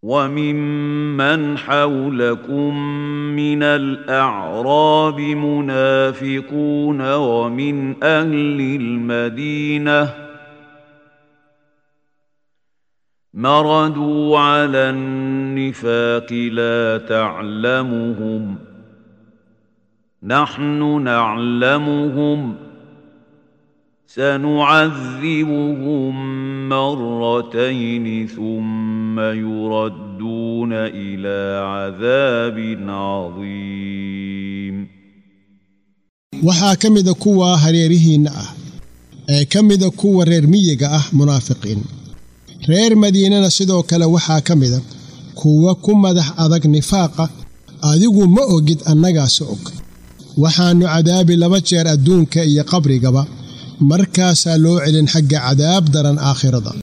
وممن حولكم من الأعراب منافقون ومن أهل المدينة مردوا على النفاق لا تعلمهم نحن نعلمهم سنعذبهم مرتين ثم يردون إلى عذاب عظيم waxaa ka mid kuwa hareerihiina ee ka mid kuwa reer miyiga munaafiqiin reer madiinana sidoo kale waxaa ka mid kuwa ku madax adag nifaaqa adigu ma ogid annagaas og waxaanu cadaabi laba jeer adduunka iyo qabrigaba markaas loo celin xagga cadaab daran aakhirada